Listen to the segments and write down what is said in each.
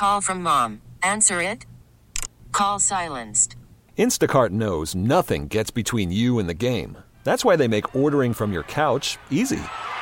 Call from mom. Answer it. Call silenced. Instacart knows nothing gets between you and the game. That's why they make ordering from your couch easy.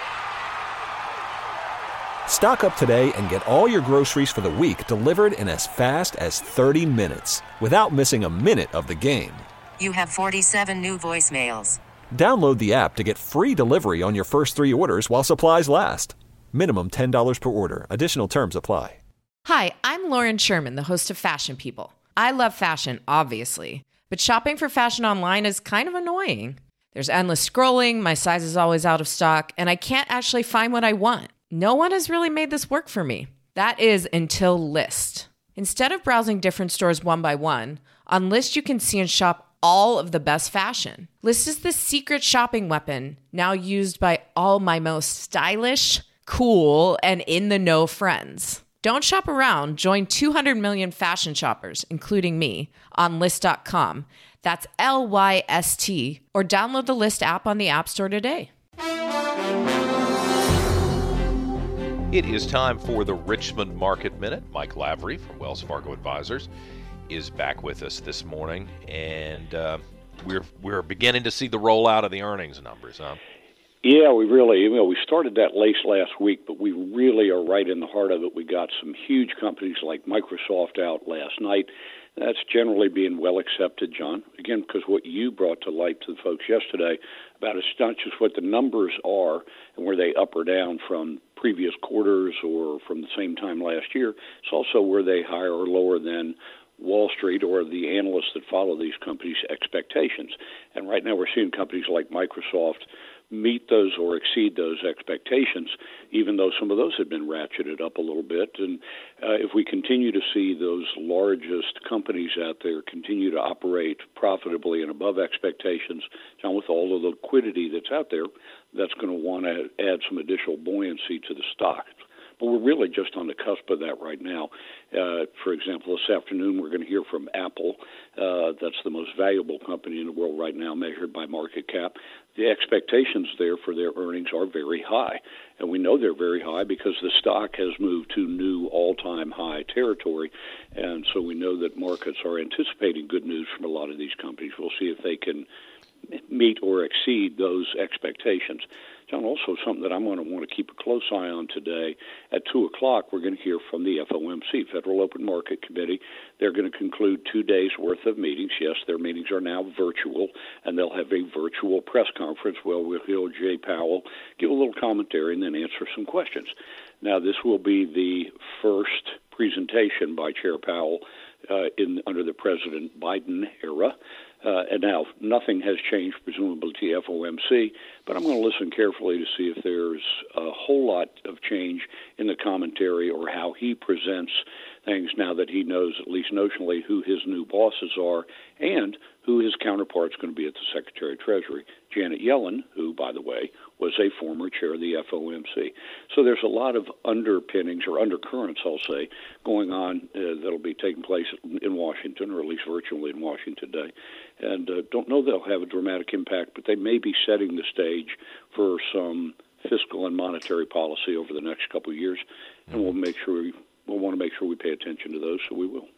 Stock up today and get all your groceries for the week delivered in as fast as 30 minutes without missing a minute of the game. You have 47 new voicemails. Download the app to get free delivery on your first 3 orders while supplies last. Minimum $10 per order. Additional terms apply. Hi, I'm Lauren Sherman, the host of Fashion People. I love fashion, obviously, but shopping for fashion online is kind of annoying. There's endless scrolling, my size is always out of stock, and I can't actually find what I want. No one has really made this work for me. That is until Lyst. Instead of browsing different stores one by one, on Lyst you can see and shop all of the best fashion. Lyst is the secret shopping weapon now used by all my most stylish, cool, and in-the-know friends. Don't shop around. Join 200 million fashion shoppers, including me, on Lyst.com. That's Lyst, or download the Lyst app on the App Store today. It is time for the Richmond Market Minute. Mike Lavery from Wells Fargo Advisors is back with us this morning, and we're beginning to see the rollout of the earnings numbers, huh? Yeah, we started that last week, but we really are right in the heart of it. We got some huge companies like Microsoft out last night. That's generally being well accepted, John. Again, because what you brought to light to the folks yesterday about it's not just what the numbers are and were they up or down from previous quarters or from the same time last year. It's also were they higher or lower than Wall Street or the analysts that follow these companies' expectations. And right now we're seeing companies like Microsoft meet those or exceed those expectations, even though some of those have been ratcheted up a little bit. And if we continue to see those largest companies out there continue to operate profitably and above expectations, John, with all the liquidity that's out there, that's going to want to add some additional buoyancy to the stock. But we're really just on the cusp of that right now. For example, this afternoon we're going to hear from Apple. That's the most valuable company in the world right now, measured by market cap. The expectations there for their earnings are very high. And we know they're very high because the stock has moved to new all-time high territory. And so we know that markets are anticipating good news from a lot of these companies. We'll see if they can meet or exceed those expectations. John, also something that I'm going to want to keep a close eye on today. At 2 o'clock, we're going to hear from the FOMC, Federal Open Market Committee. They're going to conclude 2 days' worth of meetings. Yes, their meetings are now virtual, and they'll have a virtual press conference where we'll hear Jay Powell give a little commentary and then answer some questions. Now, this will be the first presentation by Chair Powell under the President Biden era. And now nothing has changed, presumably, to FOMC, but I'm going to listen carefully to see if there's a whole lot of change in the commentary or how he presents things now that he knows, at least notionally, who his new bosses are and who his counterpart's going to be at the Secretary of Treasury, Janet Yellen, who, by the way, was a former chair of the FOMC. So there's a lot of underpinnings or undercurrents, I'll say, going on that'll be taking place in Washington, or at least virtually in Washington today. And don't know they'll have a dramatic impact, but they may be setting the stage for some fiscal and monetary policy over the next couple of years, and we'll want to make sure we pay attention to those, so we will.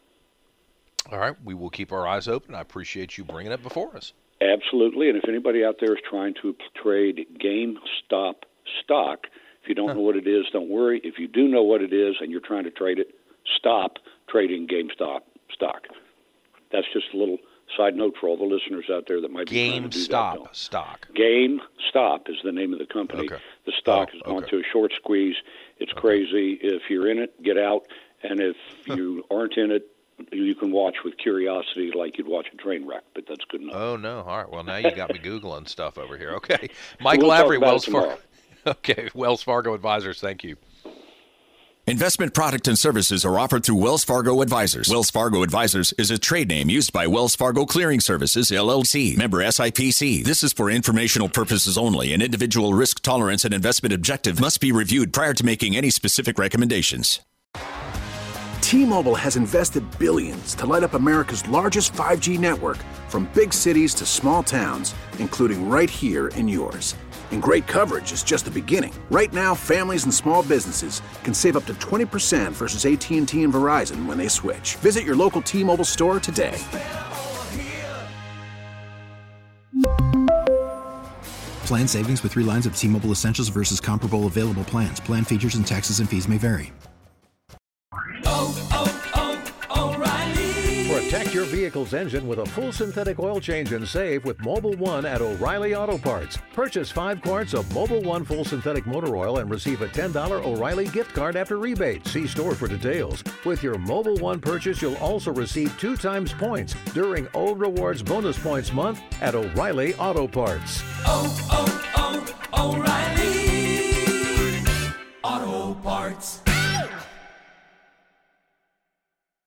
All right, we will keep our eyes open. I appreciate you bringing it before us. Absolutely, and if anybody out there is trying to trade GameStop stock, if you don't know what it is, don't worry. If you do know what it is and you're trying to trade it, stop trading GameStop stock. That's just a little side note for all the listeners out there that might be trying to do that. GameStop stock. GameStop is the name of the company. Okay. The stock has gone to a short squeeze. It's crazy. If you're in it, get out. And if you aren't in it, you can watch with curiosity like you'd watch a train wreck, but that's good enough. Oh, no. All right. Well, now you got me Googling stuff over here. Okay. Mike Lavery, Wells Fargo. Okay. Wells Fargo Advisors, thank you. Investment product and services are offered through Wells Fargo Advisors. Wells Fargo Advisors is a trade name used by Wells Fargo Clearing Services, LLC, member SIPC. This is for informational purposes only, and individual risk tolerance and investment objective must be reviewed prior to making any specific recommendations. T-Mobile has invested billions to light up America's largest 5G network, from big cities to small towns, including right here in yours. And great coverage is just the beginning. Right now, families and small businesses can save up to 20% versus AT&T and Verizon when they switch. Visit your local T-Mobile store today. Plan savings with 3 lines of T-Mobile Essentials versus comparable available plans. Plan features and taxes and fees may vary. Protect your vehicle's engine with a full synthetic oil change and save with Mobil 1 at O'Reilly Auto Parts. Purchase 5 quarts of Mobil 1 full synthetic motor oil and receive a $10 O'Reilly gift card after rebate. See store for details. With your Mobil 1 purchase, you'll also receive 2 times points during O Rewards Bonus Points Month at O'Reilly Auto Parts. O'Reilly Auto Parts.